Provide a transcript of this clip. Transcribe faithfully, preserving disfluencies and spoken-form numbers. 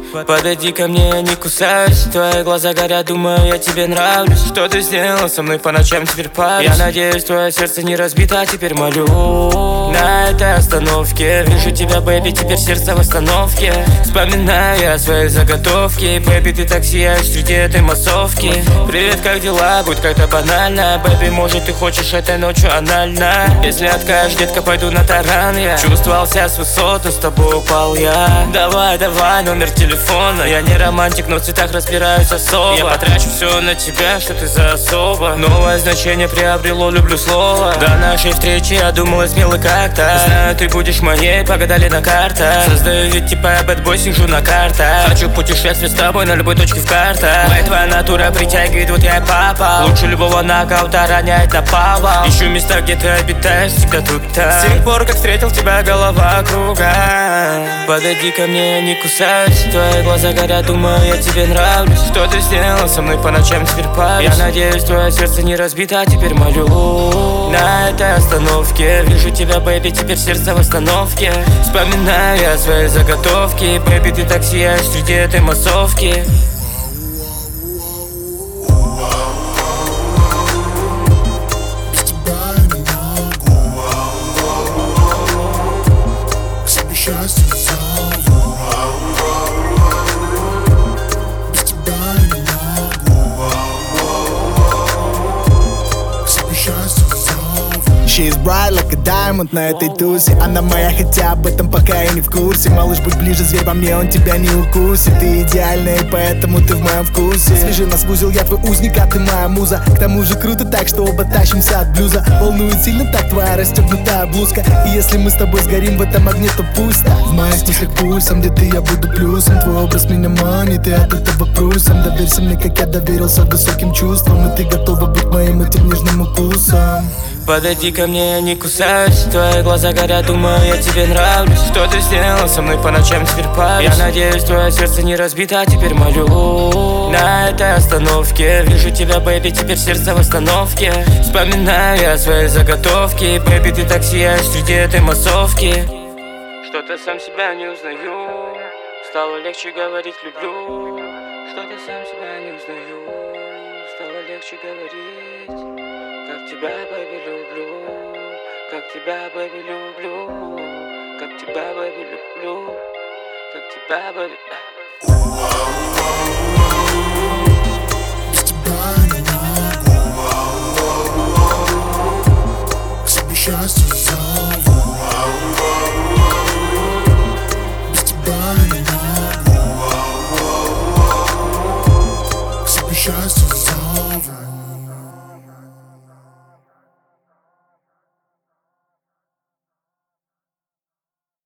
Подойди ко мне, не кусайся. Твои глаза горят, думаю, я тебе нравлюсь. Что ты сделал со мной по ночам, теперь парюсь. Я надеюсь, твое сердце не разбито, а теперь молю. На этой остановке вижу тебя, бэйби, теперь сердце в остановке. Вспоминаю я свои заготовки. Бэйби, ты так сияешь среди этой массовки. Привет, как дела? Будь как-то банально. Бэйби, может, ты хочешь этой ночью анально? Если откажешь, детка, пойду на таран я. Чувствовал себя с высоты, с тобой упал я. Давай, давай, номер телефона. Я не романтик, но в цветах разбираюсь особо. Я потрачу все на тебя, что ты за особа. Новое значение приобрело, люблю слово. До нашей встречи я думал, я смелый как-то. Знаю, ты будешь моей, погадали на картах. Создаю вид типа я бэтбой, сижу на картах. Хочу путешествовать с тобой на любой точке в картах. Моя твоя натура притягивает, вот я и папа. Лучше любого нокаута роняет на пава. Ищу места, где ты обитаешь, всегда тут-то. С тех пор, как встретил тебя, голова круга. Подойди ко мне, не кусайся. Твои глаза горят, думаю, я тебе нравлюсь. Что ты сделал со мной по ночам, теперь парюсь. Я надеюсь, твое сердце не разбито, а теперь молю. На этой остановке вижу тебя, бэйби, теперь сердце в остановке. Вспоминаю я свои заготовки. Бэйби, ты так сияешь среди этой массовки. Счастье зову, без тебя не могу, к себе счастье зову. She is bright like a diamond на этой тусе. Она моя, хотя об этом пока я не в курсе. Малыш, будь ближе, зверь по мне, он тебя не укусит. Ты идеальная, и поэтому ты в моем вкусе. Свежи нас в узел, я твой узник, а ты моя муза. К тому же круто так, что оба тащимся от блюза. Волнует сильно так твоя расстегнутая блузка. И если мы с тобой сгорим в этом огне, то пусто. В моих мыслях пульсом, где ты, я буду плюсом. Твой образ меня манит, и от этого прусом. Доверься мне, как я доверился высоким чувствам. И ты готова быть моим этим нежным укусом. Подойди ко мне, не кусайся. Твои глаза горят, думаю, я тебе нравлюсь. Что ты сделал со мной по ночам, теперь парюсь. Я надеюсь, твое сердце не разбито, а теперь молю. На этой остановке вижу тебя, бэйби, теперь сердце в остановке. Вспоминаю я свои заготовки. Бэйби, ты так сияешь среди этой массовки. Что-то сам себя не узнаю. Стало легче говорить люблю. Что-то сам себя не узнаю. Стало легче говорить. Как тебя, бэйби, люблю, как тебя, бэйби, люблю, как тебя, бэйби, люблю, как тебя, бэйби. Без тебя не могу, к себе счастье зову. Без тебя не могу, к себе счастье зову.